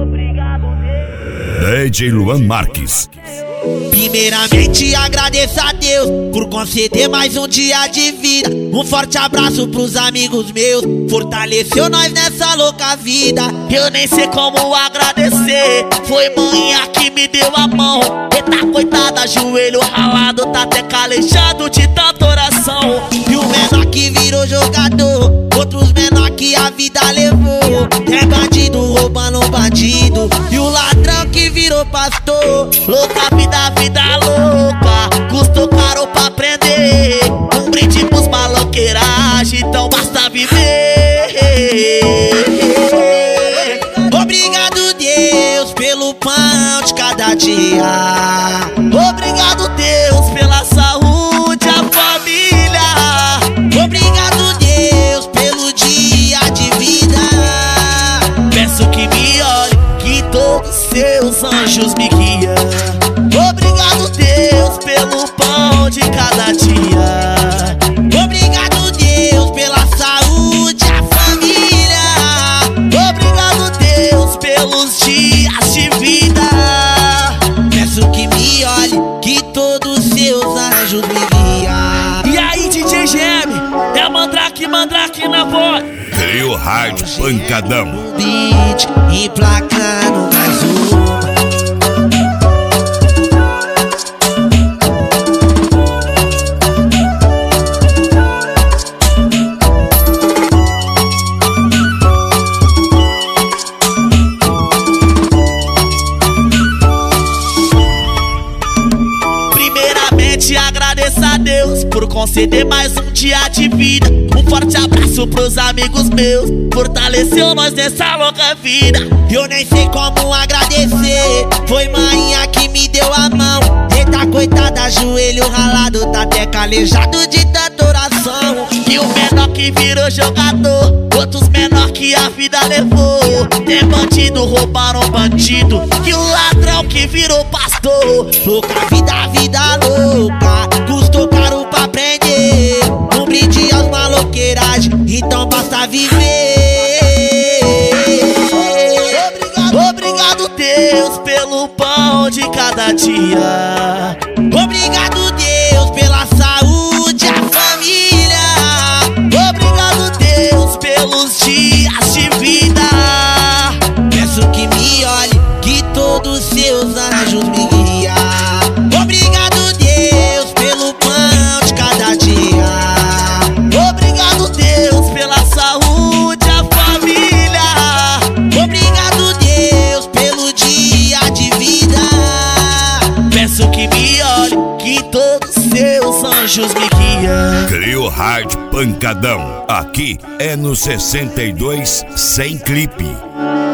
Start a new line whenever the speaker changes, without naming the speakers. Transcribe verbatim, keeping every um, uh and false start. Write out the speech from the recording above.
D J Luan Marques.
Primeiramente agradeço a Deus por conceder mais um dia de vida. Um forte abraço pros amigos meus, fortaleceu nós nessa louca vida. Eu nem sei como agradecer, foi manhã que me deu a mão. Eita coitada, joelho ralado, tá até calejado de tanta oração. E o menor que virou jogador, outros menor que a vida levou. É bandido roubando um bandido, e o ladrão que virou pastor. Louca vida, vida louca, custou caro pra aprender. Um brinde pros maloqueiragem, então basta viver. Obrigado Deus pelo pão de cada dia. Obrigado Deus pela saúde, a família. Obrigado Deus pelo dia de vida. Peço que me olhe, que todos seus anjos me guiam. Obrigado Deus pelo pão de cada dia. Obrigado Deus pela saúde, a família. Obrigado Deus pelos dias de vida. Peço que me olhe, que todos seus anjos me guiam. E aí D J G M, é Mandrake, Mandrake na voz.
Trio Hard Pancadão.
Beat, emplacando mais uma. Agradeço a Deus por conceder mais um dia de vida. Um forte abraço pros amigos meus, fortaleceu nós nessa louca vida. Eu nem sei como agradecer, foi manhã que me deu a mão. Eita coitada, joelho ralado, tá até calejado de tanta oração. E o menor que virou jogador, outros menor que a vida levou. É bandido roubaram um bandido, e o ladrão que virou pastor. Louca vida, vida louca, custou caro pra aprender. Um brinde aos maloqueiragem, então basta viver. Obrigado, obrigado Deus pelo pão de cada dia. Obrigado Deus pela saúde, a família. Obrigado Deus pelos dias de vida. Peço que me olhe, que todos seus anjos me guiam. Obrigado Deus pelo pão de cada dia. Obrigado Deus pela saúde, a família. Obrigado Deus pelo dia de vida. Peço que me olhe, que todos seus anjos me guiam.
Trio Hard Pancadão. Aqui é no sessenta e dois sem clipe.